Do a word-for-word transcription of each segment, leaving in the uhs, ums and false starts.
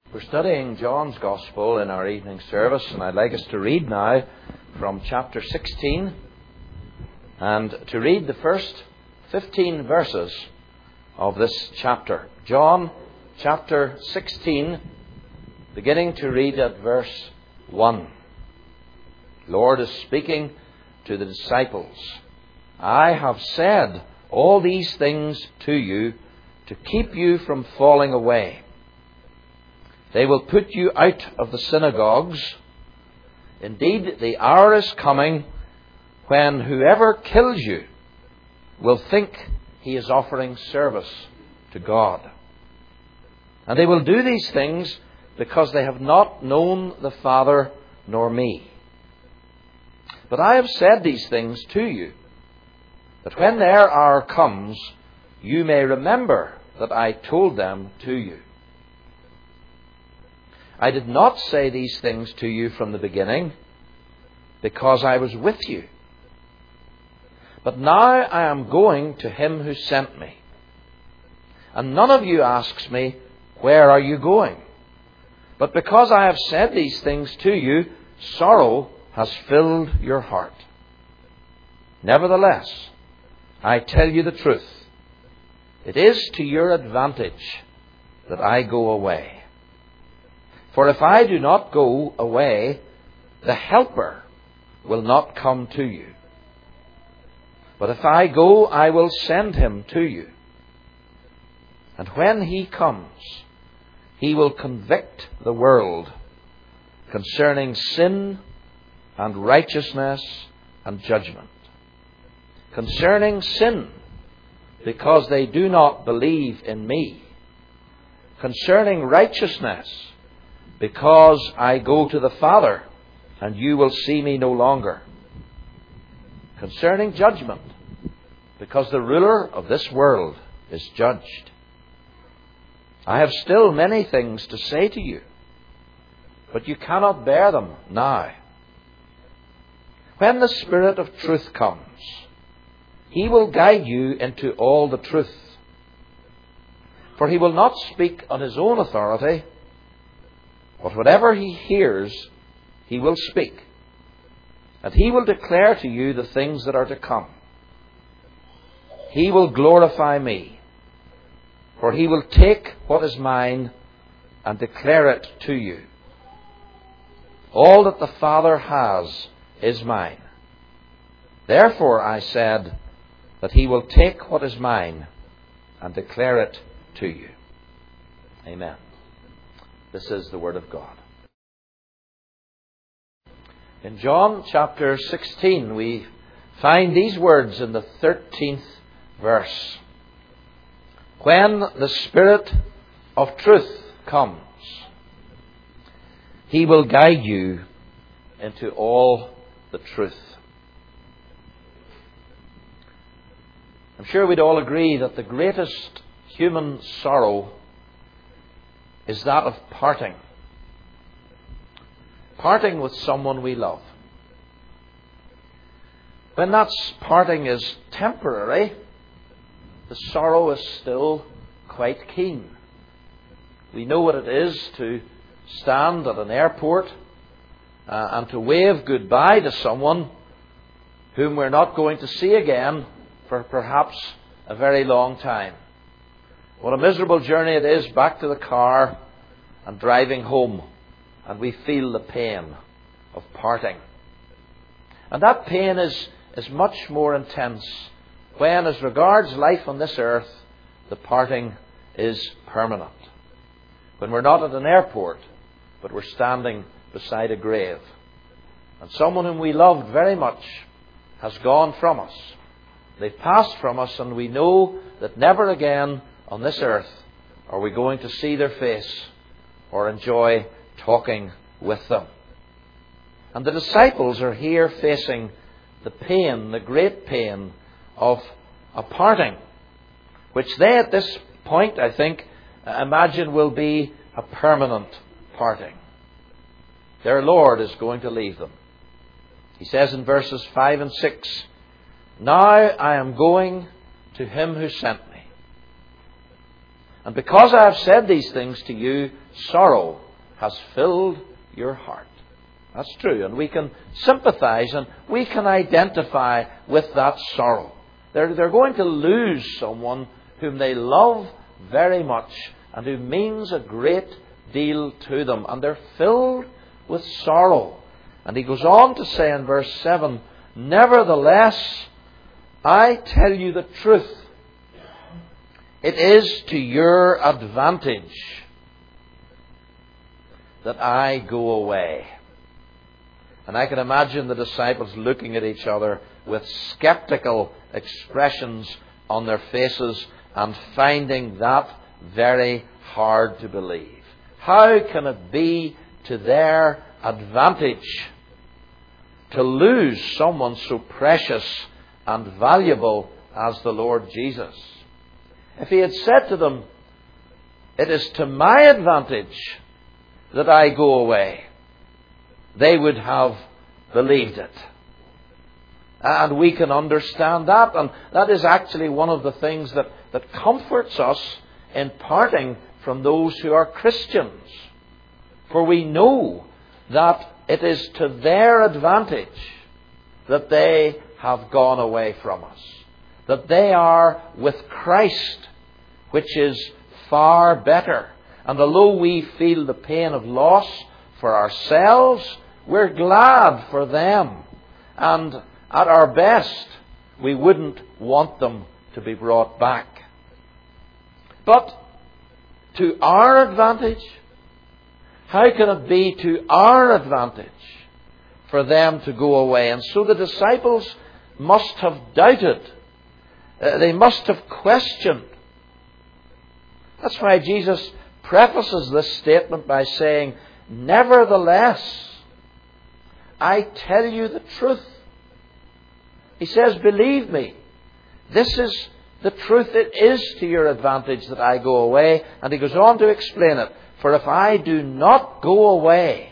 We're studying John's Gospel in our evening service, and I'd like us to read now from chapter sixteen, and to read the first fifteen verses of this chapter. John chapter sixteen, beginning to read at verse one. The Lord is speaking to the disciples. I have said all these things to you to keep you from falling away. They will put you out of the synagogues. Indeed, the hour is coming when whoever kills you will think he is offering service to God. And they will do these things because they have not known the Father nor me. But I have said these things to you, that when their hour comes, you may remember that I told them to you. I did not say these things to you from the beginning, because I was with you. But now I am going to him who sent me. And none of you asks me, where are you going? But because I have said these things to you, sorrow has filled your heart. Nevertheless, I tell you the truth. It is to your advantage that I go away. For if I do not go away, the Helper will not come to you. But if I go, I will send him to you. And when he comes, he will convict the world concerning sin and righteousness and judgment. Concerning sin, because they do not believe in me. Concerning righteousness, because I go to the Father, and you will see me no longer. Concerning judgment, because the ruler of this world is judged. I have still many things to say to you, but you cannot bear them now. When the Spirit of truth comes, he will guide you into all the truth. For he will not speak on his own authority, but whatever he hears, he will speak. And he will declare to you the things that are to come. He will glorify me, for he will take what is mine and declare it to you. All that the Father has is mine. Therefore I said that he will take what is mine and declare it to you. Amen. This is the Word of God. In John chapter sixteen, we find these words in the thirteenth verse. When the Spirit of truth comes, he will guide you into all the truth. I'm sure we'd all agree that the greatest human sorrow is that of parting. Parting with someone we love. When that parting is temporary, the sorrow is still quite keen. We know what it is to stand at an airport uh, and to wave goodbye to someone whom we're not going to see again for perhaps a very long time. What a miserable journey it is back to the car and driving home, and we feel the pain of parting. And that pain is, is much more intense when, as regards life on this earth, the parting is permanent. When we're not at an airport, but we're standing beside a grave, and someone whom we loved very much has gone from us. They've passed from us, and we know that never again on this earth are we going to see their face or enjoy talking with them. And the disciples are here facing the pain, the great pain of a parting, which they at this point, I think, imagine will be a permanent parting. Their Lord is going to leave them. He says in verses five and six, now I am going to him who sent me. And because I have said these things to you, sorrow has filled your heart. That's true, and we can sympathize and we can identify with that sorrow. They're, they're going to lose someone whom they love very much and who means a great deal to them, and they're filled with sorrow. And he goes on to say in verse seven, nevertheless, I tell you the truth. It is to your advantage that I go away. And I can imagine the disciples looking at each other with skeptical expressions on their faces and finding that very hard to believe. How can it be to their advantage to lose someone so precious and valuable as the Lord Jesus? If he had said to them, it is to my advantage that I go away, they would have believed it. And we can understand that. And that is actually one of the things that, that comforts us in parting from those who are Christians. For we know that it is to their advantage that they have gone away from us. That they are with Christ, which is far better. And although we feel the pain of loss for ourselves, we're glad for them. And at our best, we wouldn't want them to be brought back. But to our advantage, how can it be to our advantage for them to go away? And so the disciples must have doubted. Uh, they must have questioned. That's why Jesus prefaces this statement by saying, nevertheless, I tell you the truth. He says, believe me, this is the truth. It is to your advantage that I go away. And he goes on to explain it. For if I do not go away,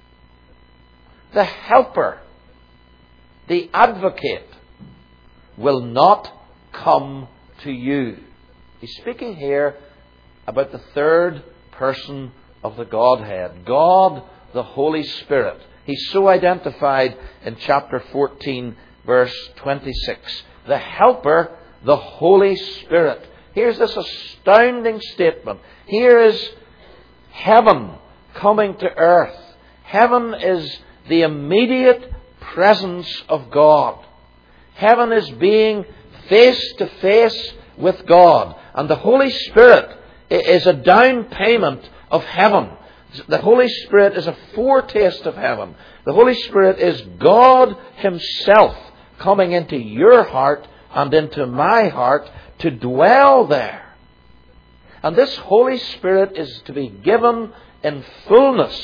the Helper, the Advocate, will not come to you. He's speaking here about the third person of the Godhead, God the Holy Spirit. He's so identified in chapter fourteen, verse twenty-six. The Helper, the Holy Spirit. Here's this astounding statement. Here is heaven coming to earth. Heaven is the immediate presence of God. Heaven is being face to face with God. And the Holy Spirit is a down payment of heaven. The Holy Spirit is a foretaste of heaven. The Holy Spirit is God Himself coming into your heart and into my heart to dwell there. And this Holy Spirit is to be given in fullness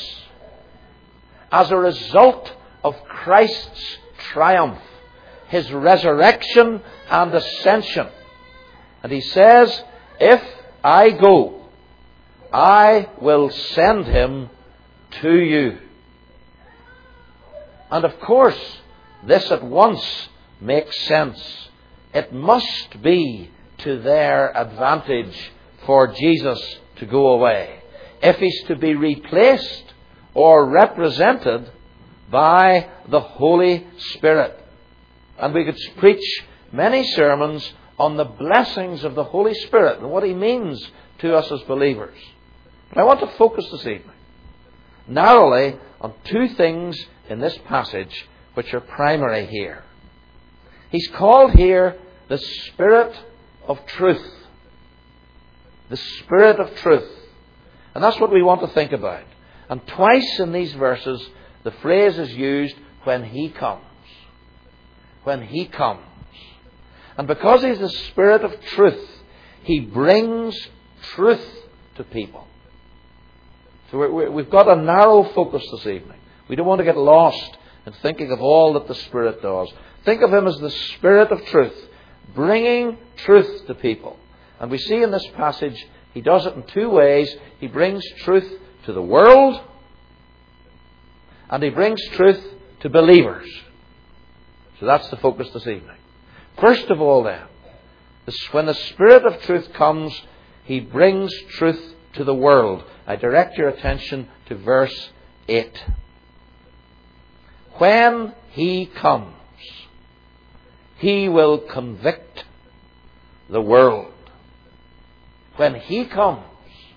as a result of Christ's triumph, His resurrection and ascension. And He says, if I go, I will send Him to you. And of course, this at once makes sense. It must be to their advantage for Jesus to go away, if He's to be replaced or represented by the Holy Spirit. And we could preach many sermons on the blessings of the Holy Spirit and what He means to us as believers. But I want to focus this evening narrowly on two things in this passage which are primary here. He's called here the Spirit of Truth. The Spirit of Truth. And that's what we want to think about. And twice in these verses, the phrase is used, when He comes. When He comes. And because He's the Spirit of Truth, He brings truth to people. So we're, we've got a narrow focus this evening. We don't want to get lost in thinking of all that the Spirit does. Think of Him as the Spirit of Truth, bringing truth to people. And we see in this passage, He does it in two ways. He brings truth to the world, and He brings truth to believers. So that's the focus this evening. First of all then, when the Spirit of Truth comes, He brings truth to the world. I direct your attention to verse eight. When he comes, he will convict the world. When he comes,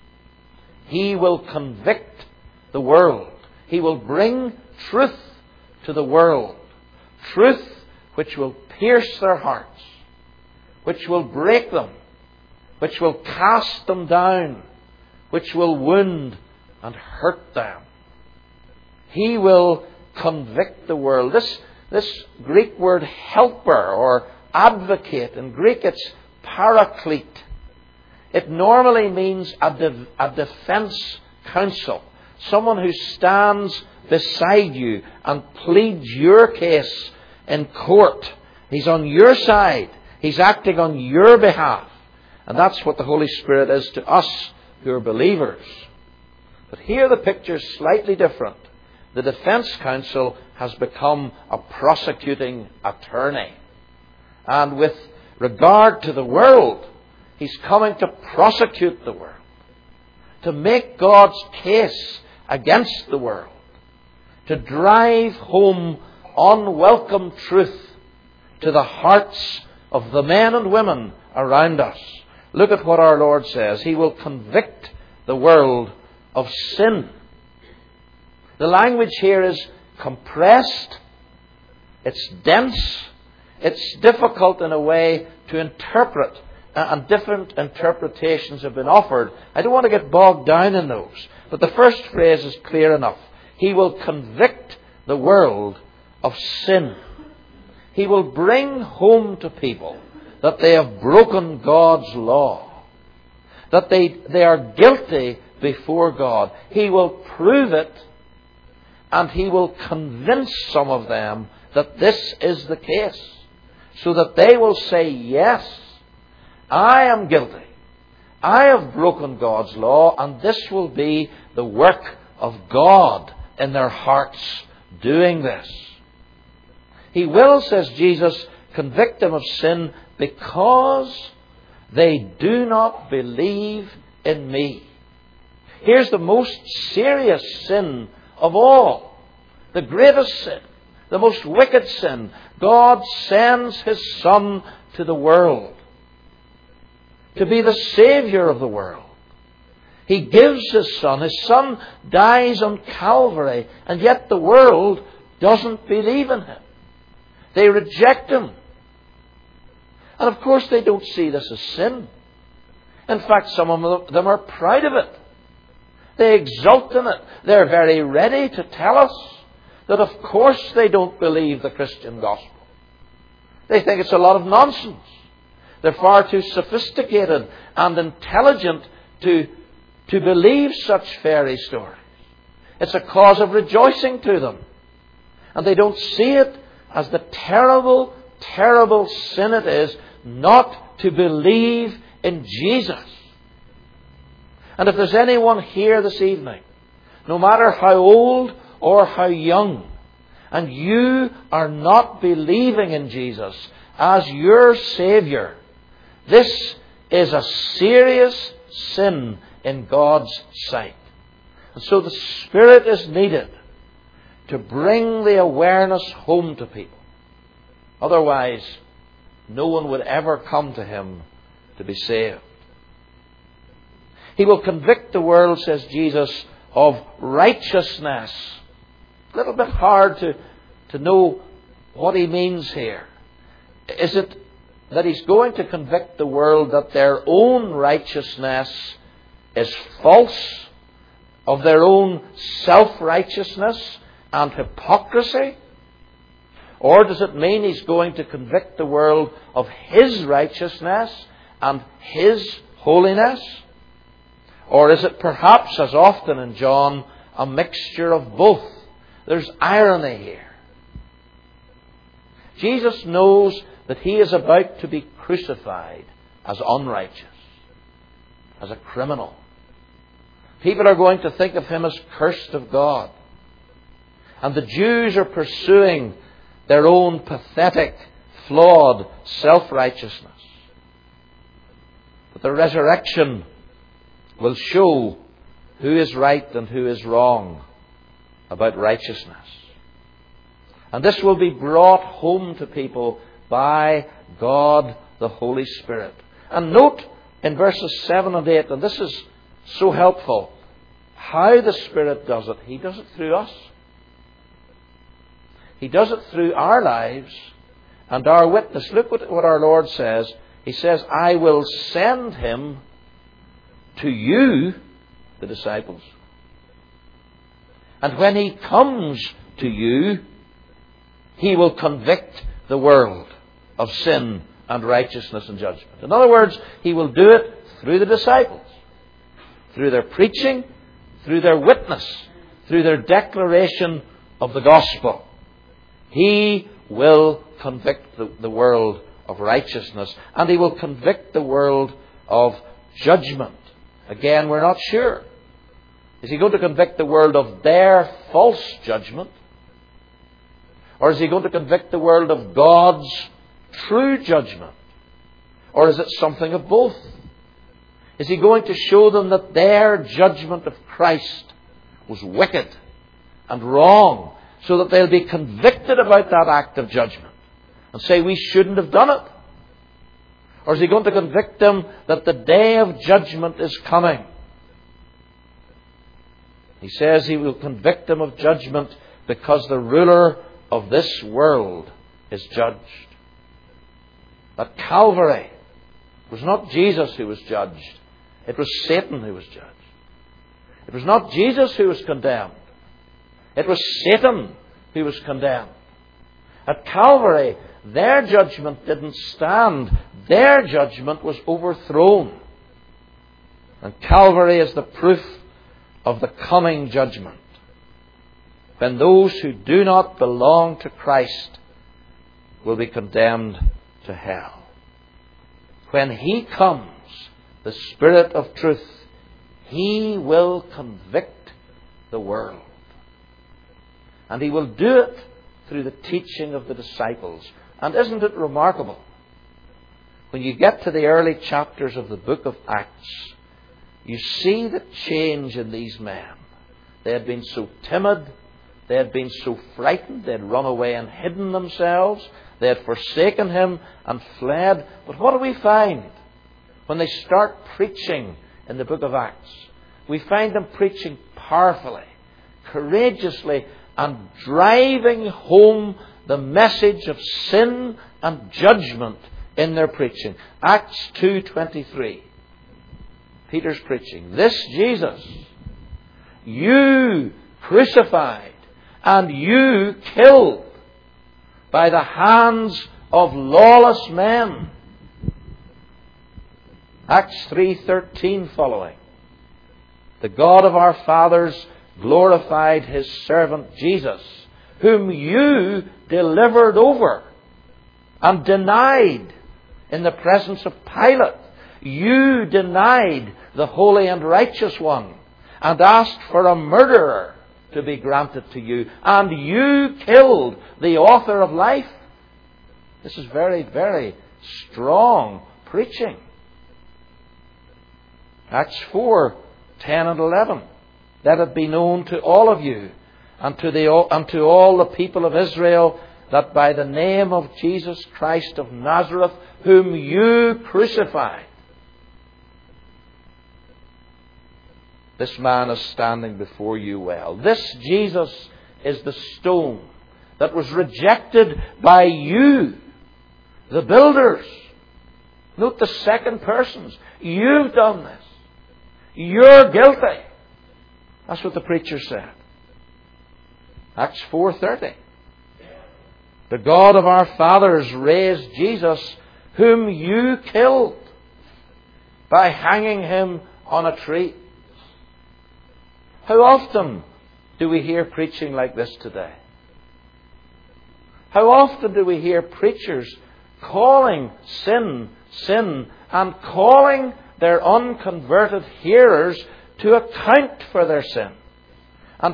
he will convict the world. He will bring truth to the world. Truth which will pierce their hearts, which will break them, which will cast them down, which will wound and hurt them. He will convict the world. This, this Greek word helper or advocate, in Greek it's paraclete. It normally means a, de- a defense counsel. Someone who stands beside you and pleads your case in court. He's on your side. He's acting on your behalf. And that's what the Holy Spirit is to us who are believers. But here the picture is slightly different. The defense counsel has become a prosecuting attorney. And with regard to the world, he's coming to prosecute the world, to make God's case against the world, to drive home unwelcome truth to the hearts of the men and women around us. Look at what our Lord says. He will convict the world of sin. The language here is compressed. It's dense. It's difficult in a way to interpret, and different interpretations have been offered. I don't want to get bogged down in those. But the first phrase is clear enough. He will convict the world of sin. He will bring home to people that they have broken God's law, that they, they are guilty before God. He will prove it, and he will convince some of them that this is the case, so that they will say, yes, I am guilty. I have broken God's law, and this will be the work of God in their hearts doing this. He will, says Jesus, convict them of sin because they do not believe in me. Here's the most serious sin of all. The greatest sin. The most wicked sin. God sends His Son to the world to be the Saviour of the world. He gives His Son. His Son dies on Calvary, and yet the world doesn't believe in Him. They reject Him. And of course they don't see this as sin. In fact, some of them are proud of it. They exult in it. They're very ready to tell us that of course they don't believe the Christian gospel. They think it's a lot of nonsense. They're far too sophisticated and intelligent to, to believe such fairy stories. It's a cause of rejoicing to them. And they don't see it as the terrible, terrible sin it is not to believe in Jesus. And if there's anyone here this evening, no matter how old or how young, and you are not believing in Jesus as your Saviour, this is a serious sin in God's sight. And so the Spirit is needed to bring the awareness home to people. Otherwise, no one would ever come to Him to be saved. He will convict the world, says Jesus, of righteousness. A little bit hard to, to know what He means here. Is it that He's going to convict the world that their own righteousness is false, of their own self-righteousness and hypocrisy? Or does it mean He's going to convict the world of His righteousness and His holiness? Or is it perhaps, as often in John, a mixture of both? There's irony here. Jesus knows that He is about to be crucified as unrighteous, as a criminal. People are going to think of Him as cursed of God. And the Jews are pursuing their own pathetic, flawed self-righteousness. But the resurrection will show who is right and who is wrong about righteousness. And this will be brought home to people by God the Holy Spirit. And note in verses seven and eight, and this is so helpful, how the Spirit does it. He does it through us. He does it through our lives and our witness. Look what, what our Lord says. He says, I will send him to you, the disciples. And when he comes to you, he will convict the world of sin and righteousness and judgment. In other words, he will do it through the disciples, through their preaching, through their witness, through their declaration of the gospel. He will convict the, the world of righteousness, and he will convict the world of judgment. Again, we're not sure. Is he going to convict the world of their false judgment? Or is he going to convict the world of God's true judgment? Or is it something of both? Is he going to show them that their judgment of Christ was wicked and wrong, so that they'll be convicted about that act of judgment and say we shouldn't have done it? Or is he going to convict them that the day of judgment is coming? He says he will convict them of judgment because the ruler of this world is judged. At Calvary, it was not Jesus who was judged. It was Satan who was judged. It was not Jesus who was condemned. It was Satan who was condemned. At Calvary, their judgment didn't stand. Their judgment was overthrown. And Calvary is the proof of the coming judgment, when those who do not belong to Christ will be condemned to hell. When he comes, the Spirit of truth, he will convict the world. And he will do it through the teaching of the disciples. And isn't it remarkable? When you get to the early chapters of the book of Acts, you see the change in these men. They had been so timid. They had been so frightened. They had run away and hidden themselves. They had forsaken him and fled. But what do we find when they start preaching in the book of Acts? We find them preaching powerfully, courageously, and driving home the message of sin and judgment in their preaching. Acts two twenty-three. Peter's preaching. This Jesus, you crucified and you killed by the hands of lawless men. Acts three thirteen following. The God of our fathers glorified his servant Jesus, whom you delivered over and denied in the presence of Pilate. You denied the holy and righteous one and asked for a murderer to be granted to you. And you killed the author of life. This is very, very strong preaching. Acts four ten and eleven. Let it be known to all of you and to, the, and to all the people of Israel that by the name of Jesus Christ of Nazareth, whom you crucified, this man is standing before you well. This Jesus is the stone that was rejected by you, the builders. Note the second persons. You've done this. You're guilty. That's what the preacher said. Acts four thirty. The God of our fathers raised Jesus, whom you killed by hanging him on a tree. How often do we hear preaching like this today? How often do we hear preachers calling sin, sin, and calling their unconverted hearers to account for their sin, and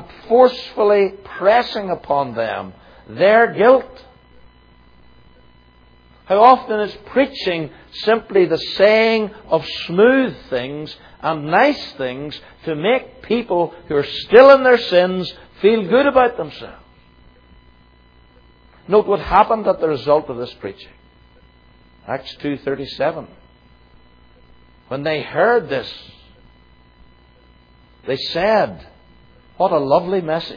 forcefully pressing upon them their guilt? How often is preaching simply the saying of smooth things and nice things to make people who are still in their sins feel good about themselves? Note what happened at the result of this preaching. Acts two thirty-seven. When they heard this, they said, "What a lovely message."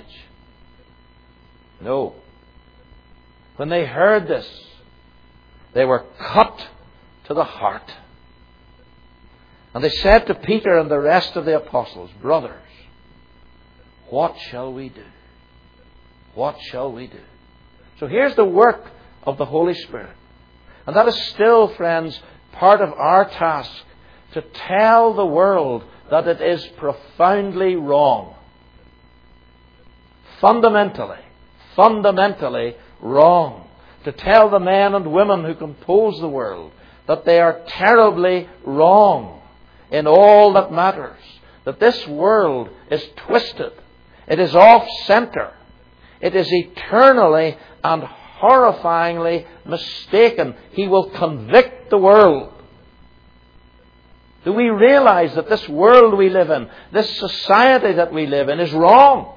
No. When they heard this, they were cut to the heart. And they said to Peter and the rest of the apostles, "Brothers, what shall we do? What shall we do?" So here's the work of the Holy Spirit. And that is still, friends, part of our task, to tell the world that it is profoundly wrong. Fundamentally, fundamentally wrong. To tell the men and women who compose the world that they are terribly wrong in all that matters. That this world is twisted. It is off-center. It is eternally and horrifyingly mistaken. He will convict the world. Do we realize that this world we live in, this society that we live in, is wrong?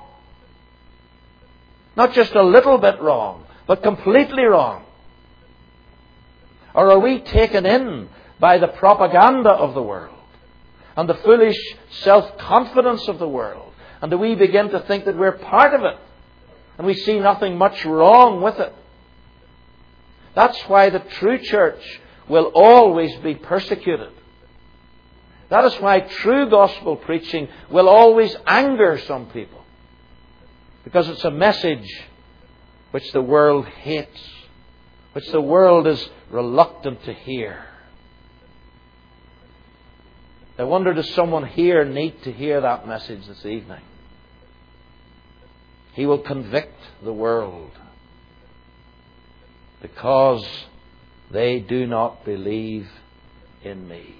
Not just a little bit wrong, but completely wrong. Or are we taken in by the propaganda of the world and the foolish self-confidence of the world? And do we begin to think that we're part of it and we see nothing much wrong with it? That's why the true church will always be persecuted. That is why true gospel preaching will always anger some people. Because it's a message which the world hates, which the world is reluctant to hear. I wonder, does someone here need to hear that message this evening? He will convict the world because they do not believe in me.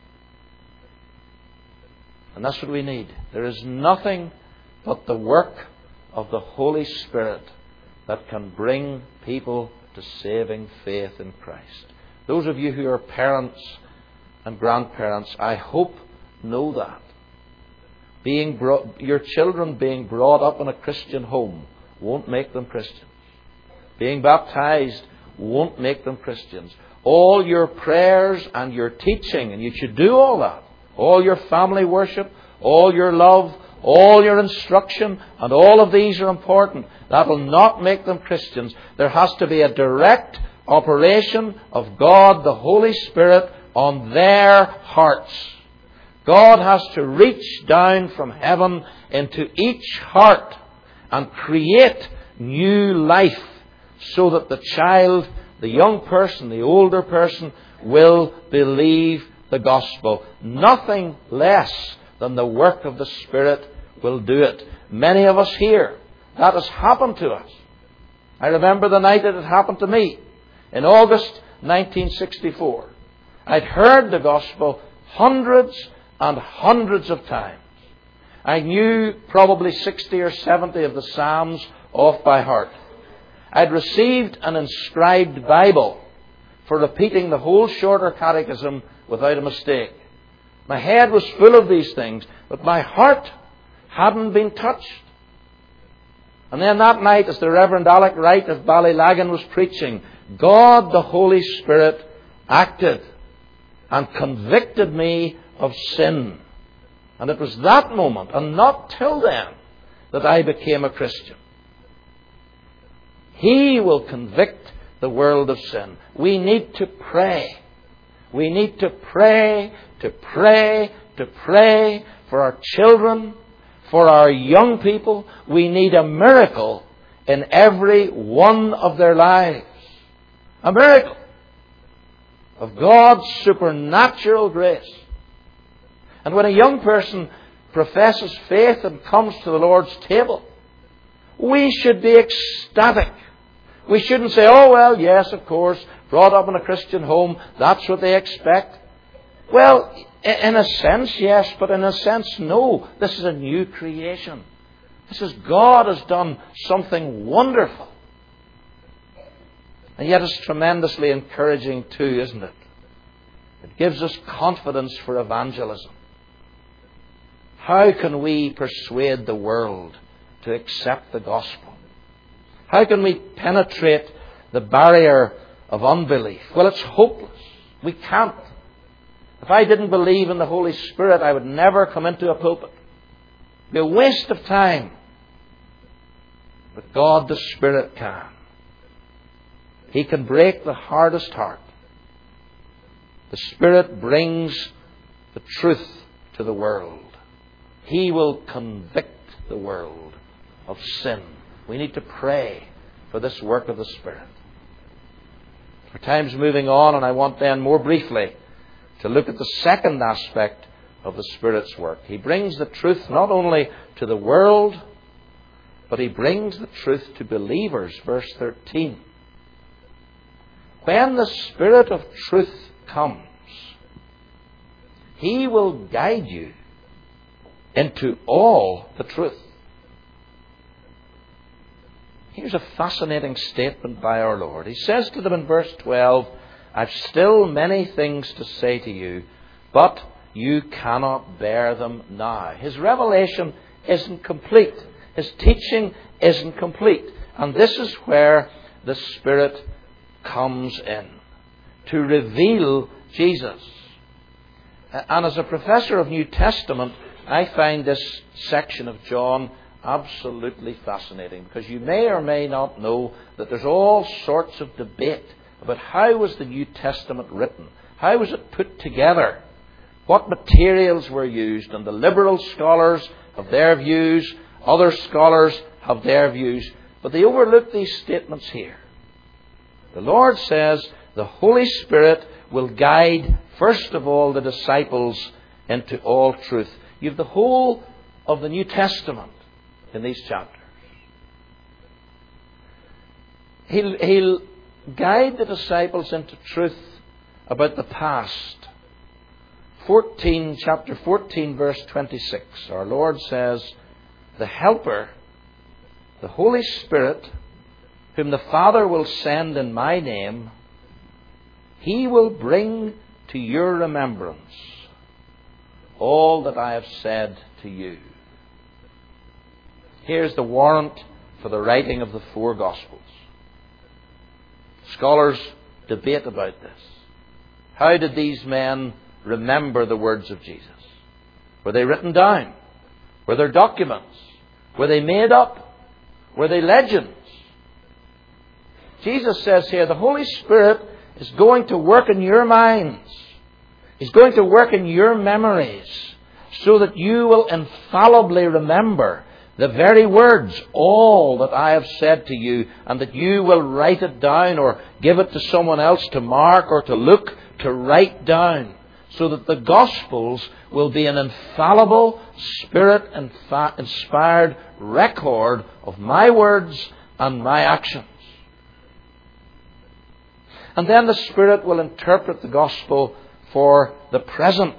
And that's what we need. There is nothing but the work of the Holy Spirit that can bring people to saving faith in Christ. Those of you who are parents and grandparents, I hope know that. Being brought, your children being brought up in a Christian home won't make them Christians. Being baptized won't make them Christians. All your prayers and your teaching, and you should do all that, all your family worship, all your love, all your instruction, and all of these are important. That will not make them Christians. There has to be a direct operation of God, the Holy Spirit, on their hearts. God has to reach down from heaven into each heart and create new life so that the child, the young person, the older person will believe the gospel. Nothing less than the work of the Spirit will do it. Many of us here, that has happened to us. I remember the night it had happened to me in August nineteen sixty-four. I'd heard the gospel hundreds and hundreds of times. I knew probably sixty or seventy of the Psalms off by heart. I'd received an inscribed Bible for repeating the whole shorter catechism without a mistake. My head was full of these things, but my heart hadn't been touched. And then that night, as the Reverend Alec Wright of Ballylagan was preaching, God, the Holy Spirit, acted and convicted me of sin. And it was that moment, and not till then, that I became a Christian. He will convict the world of sin. We need to pray. We need to pray, to pray, to pray for our children, for our young people. We need a miracle in every one of their lives. A miracle of God's supernatural grace. And when a young person professes faith and comes to the Lord's table, we should be ecstatic. We shouldn't say, oh, well, yes, of course, brought up in a Christian home, that's what they expect. Well, in a sense, yes, but in a sense, no. This is a new creation. This is God has done something wonderful. And yet it's tremendously encouraging too, isn't it? It gives us confidence for evangelism. How can we persuade the world to accept the gospel? How can we penetrate the barrier of unbelief? Well, it's hopeless. We can't. If I didn't believe in the Holy Spirit, I would never come into a pulpit. It would be a waste of time. But God the Spirit can. He can break the hardest heart. The Spirit brings the truth to the world. He will convict the world of sin. We need to pray for this work of the Spirit. Our time's moving on, and I want then more briefly to look at the second aspect of the Spirit's work. He brings the truth not only to the world, but He brings the truth to believers. Verse thirteen. When the Spirit of truth comes, He will guide you into all the truth. Here's a fascinating statement by our Lord. He says to them in verse twelve, I've still many things to say to you, but you cannot bear them now. His revelation isn't complete. His teaching isn't complete. And this is where the Spirit comes in, to reveal Jesus. And as a professor of New Testament, I find this section of John absolutely fascinating, because you may or may not know that there's all sorts of debate about how was the New Testament written, how was it put together, what materials were used, and the liberal scholars have their views, other scholars have their views, but they overlook these statements here. The Lord says the Holy Spirit will guide, first of all, the disciples into all truth. You have the whole of the New Testament in these chapters. He'll, he'll guide the disciples into truth about the past. fourteen, chapter fourteen, verse twenty-six. Our Lord says, the Helper, the Holy Spirit, whom the Father will send in my name, He will bring to your remembrance all that I have said to you. Here's the warrant for the writing of the four Gospels. Scholars debate about this. How did these men remember the words of Jesus? Were they written down? Were there documents? Were they made up? Were they legends? Jesus says here, the Holy Spirit is going to work in your minds. He's going to work in your memories so that you will infallibly remember the very words, all that I have said to you, and that you will write it down or give it to someone else to mark or to look, to write down, so that the Gospels will be an infallible, Spirit-inspired record of my words and my actions. And then the Spirit will interpret the Gospel for the present.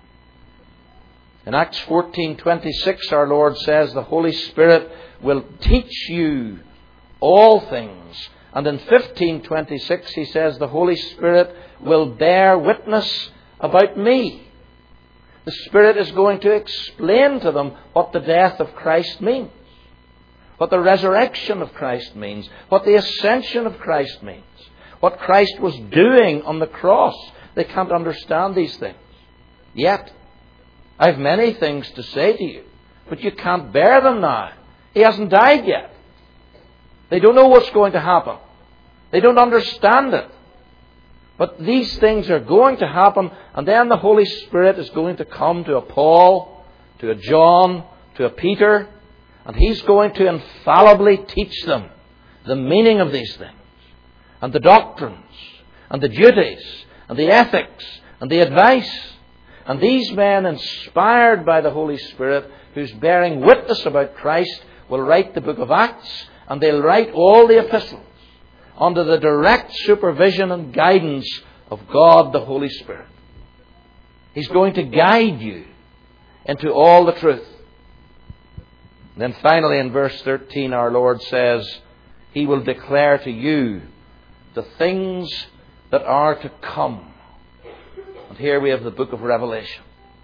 In Acts fourteen twenty-six, our Lord says the Holy Spirit will teach you all things. And in fifteen twenty-six, He says the Holy Spirit will bear witness about me. The Spirit is going to explain to them what the death of Christ means, what the resurrection of Christ means, what the ascension of Christ means, what Christ was doing on the cross. They can't understand these things. Yet, I have many things to say to you, but you can't bear them now. He hasn't died yet. They don't know what's going to happen. They don't understand it. But these things are going to happen, and then the Holy Spirit is going to come to a Paul, to a John, to a Peter, and He's going to infallibly teach them the meaning of these things, and the doctrines, and the duties, and the ethics, and the advice. And these men, inspired by the Holy Spirit, who's bearing witness about Christ, will write the book of Acts, and they'll write all the epistles under the direct supervision and guidance of God the Holy Spirit. He's going to guide you into all the truth. And then finally in verse thirteen, our Lord says, He will declare to you the things that are to come. And here we have the book of Revelation.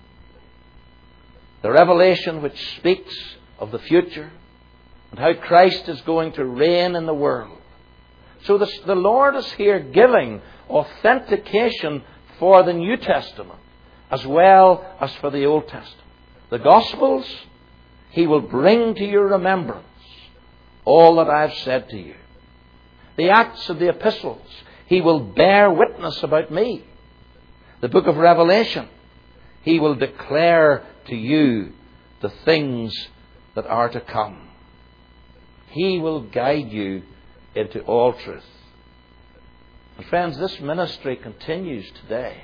The revelation which speaks of the future and how Christ is going to reign in the world. So the, the Lord is here giving authentication for the New Testament as well as for the Old Testament. The Gospels, He will bring to your remembrance all that I have said to you. The Acts of the Epistles, He will bear witness about me. The book of Revelation, He will declare to you the things that are to come. He will guide you into all truth. And friends, this ministry continues today.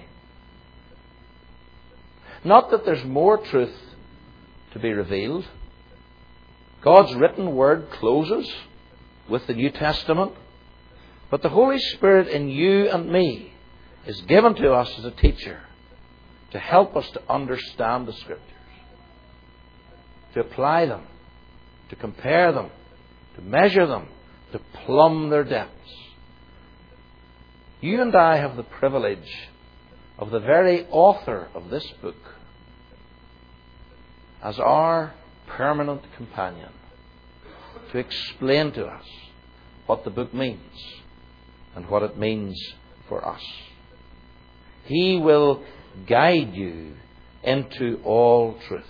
Not that there's more truth to be revealed. God's written word closes with the New Testament. But the Holy Spirit in you and me is given to us as a teacher to help us to understand the Scriptures, to apply them, to compare them, to measure them, to plumb their depths. You and I have the privilege of the very author of this book as our permanent companion to explain to us what the book means and what it means for us. He will guide you into all truth.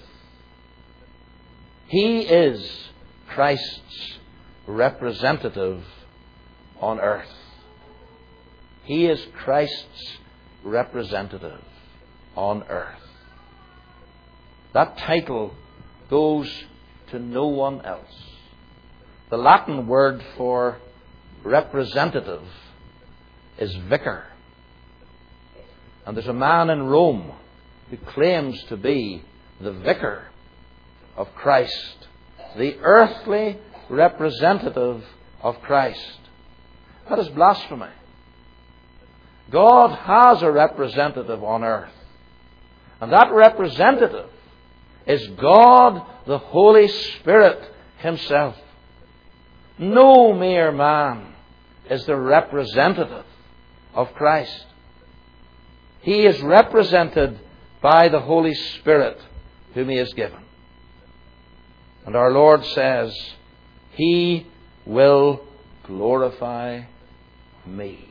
He is Christ's representative on earth. He is Christ's representative on earth. That title goes to no one else. The Latin word for representative is vicar. And there's a man in Rome who claims to be the vicar of Christ, the earthly representative of Christ. That is blasphemy. God has a representative on earth. And that representative is God, the Holy Spirit Himself. No mere man is the representative of Christ. He is represented by the Holy Spirit whom He has given. And our Lord says, He will glorify me.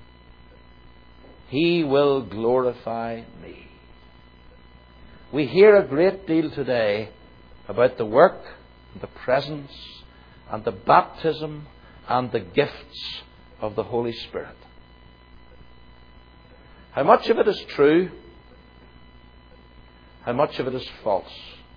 He will glorify me. We hear a great deal today about the work, the presence, and the baptism and the gifts of the Holy Spirit. How much of it is true? How much of it is false?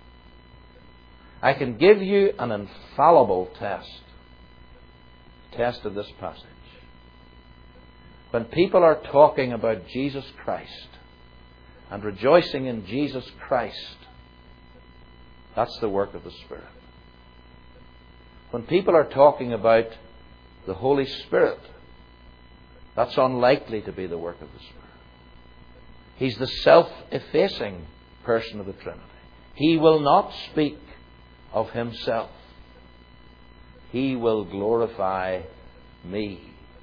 I can give you an infallible test. Test of this passage. When people are talking about Jesus Christ and rejoicing in Jesus Christ, that's the work of the Spirit. When people are talking about the Holy Spirit, that's unlikely to be the work of the Spirit. He's the self-effacing person of the Trinity. He will not speak of Himself. He will glorify me.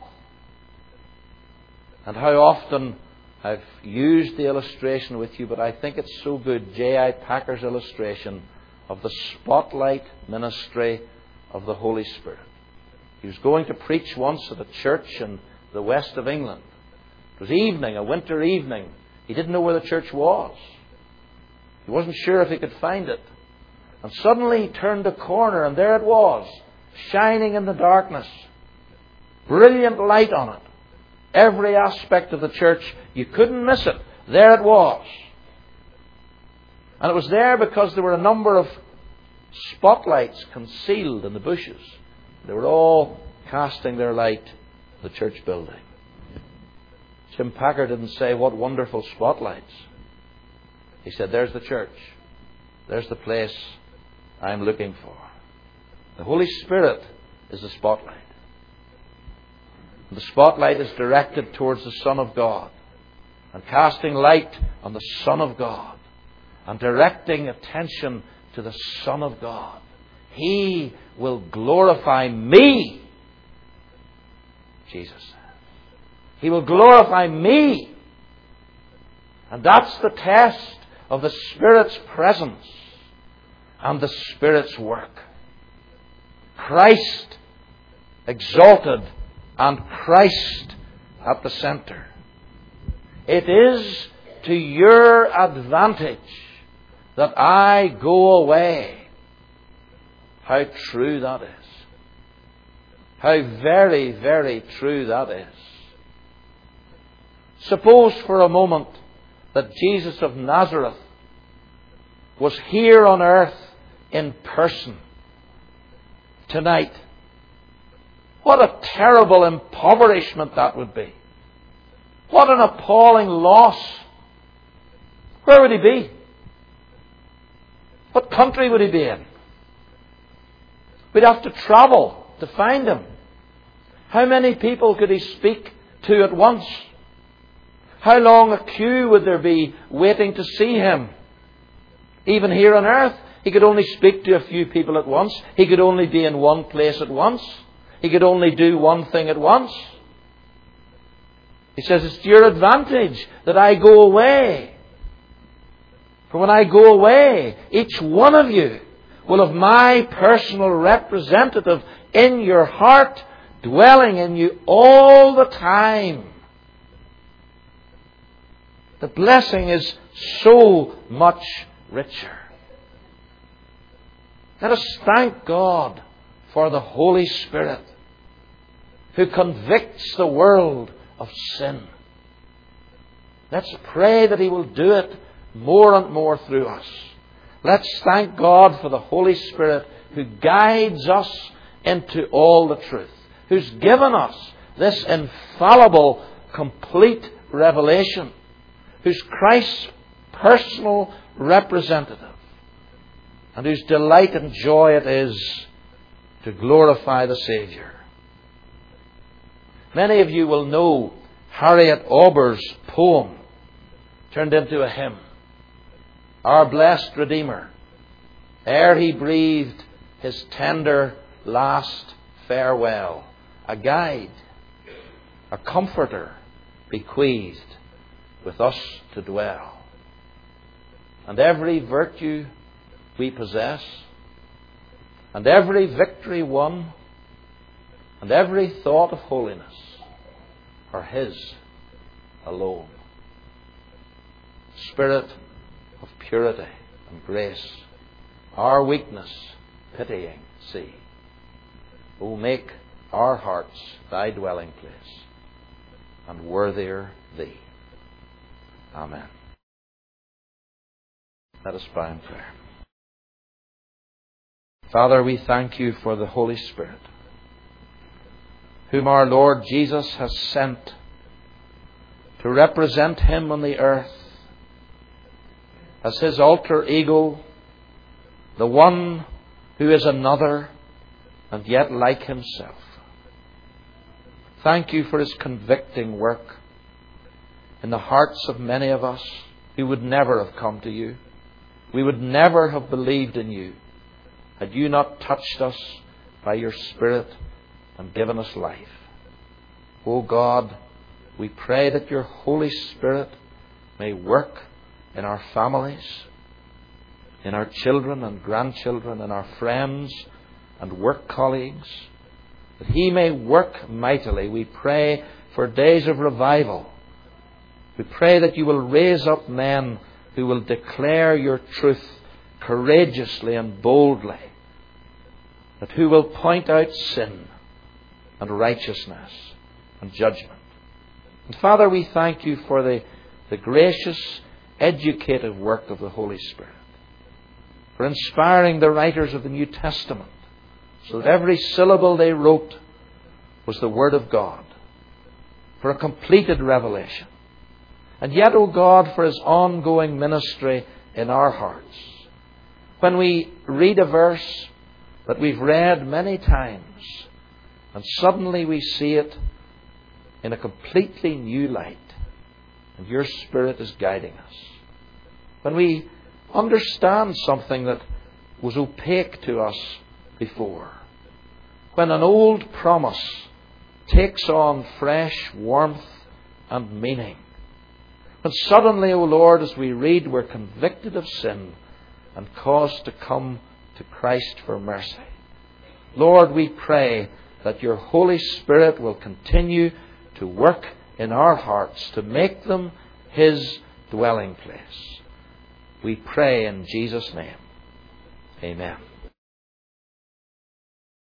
And how often I've used the illustration with you, but I think it's so good, J I Packer's illustration of the spotlight ministry of the Holy Spirit. He was going to preach once at a church in the west of England. It was evening, a winter evening. He didn't know where the church was. He wasn't sure if he could find it. And suddenly he turned a corner and there it was, shining in the darkness. Brilliant light on it. Every aspect of the church, you couldn't miss it. There it was. And it was there because there were a number of spotlights concealed in the bushes. They were all casting their light on the church building. Jim Packer didn't say, what wonderful spotlights. He said, there's the church. There's the place I'm looking for. The Holy Spirit is the spotlight. The spotlight is directed towards the Son of God and casting light on the Son of God and directing attention to the Son of God. He will glorify me, Jesus said. He will glorify me. And that's the test of the Spirit's presence and the Spirit's work. Christ exalted and Christ at the center. It is to your advantage that I go away. How true that is. How very, very true that is. Suppose for a moment that Jesus of Nazareth was here on earth in person tonight. What a terrible impoverishment that would be. What an appalling loss. Where would he be? What country would he be in? We'd have to travel to find him. How many people could he speak to at once? How long a queue would there be waiting to see him? Even here on earth, he could only speak to a few people at once. He could only be in one place at once. He could only do one thing at once. He says, it's to your advantage that I go away. For when I go away, each one of you will have my personal representative in your heart, dwelling in you all the time. The blessing is so much richer. Let us thank God for the Holy Spirit who convicts the world of sin. Let's pray that He will do it more and more through us. Let's thank God for the Holy Spirit who guides us into all the truth, who's given us this infallible, complete revelation, who's Christ's personal representative, and whose delight and joy it is to glorify the Saviour. Many of you will know Harriet Auber's poem turned into a hymn. Our blessed Redeemer, ere He breathed His tender last farewell, a guide, a comforter bequeathed with us to dwell. And every virtue we possess, and every victory won, and every thought of holiness are His alone. Spirit of purity and grace, our weakness pitying see. O make our hearts Thy dwelling place, and worthier Thee. Amen. Let us bow in prayer. Father, we thank You for the Holy Spirit, whom our Lord Jesus has sent to represent Him on the earth as His alter ego, the one who is another and yet like Himself. Thank You for His convicting work in the hearts of many of us who would never have come to You. We would never have believed in You had You not touched us by Your Spirit and given us life. O God, we pray that Your Holy Spirit may work in our families, in our children and grandchildren, in our friends and work colleagues, that He may work mightily. We pray for days of revival. We pray that You will raise up men who will declare Your truth courageously and boldly, that who will point out sin and righteousness and judgment. And Father, we thank You for the, the gracious, educative work of the Holy Spirit, for inspiring the writers of the New Testament so that every syllable they wrote was the Word of God, for a completed revelation. And yet, O God, for His ongoing ministry in our hearts. When we read a verse that we've read many times, and suddenly we see it in a completely new light, and Your Spirit is guiding us. When we understand something that was opaque to us before. When an old promise takes on fresh warmth and meaning. And suddenly, O Lord, as we read, we're convicted of sin and caused to come to Christ for mercy. Lord, we pray that your Holy Spirit will continue to work in our hearts to make them his dwelling place. We pray in Jesus' name. Amen.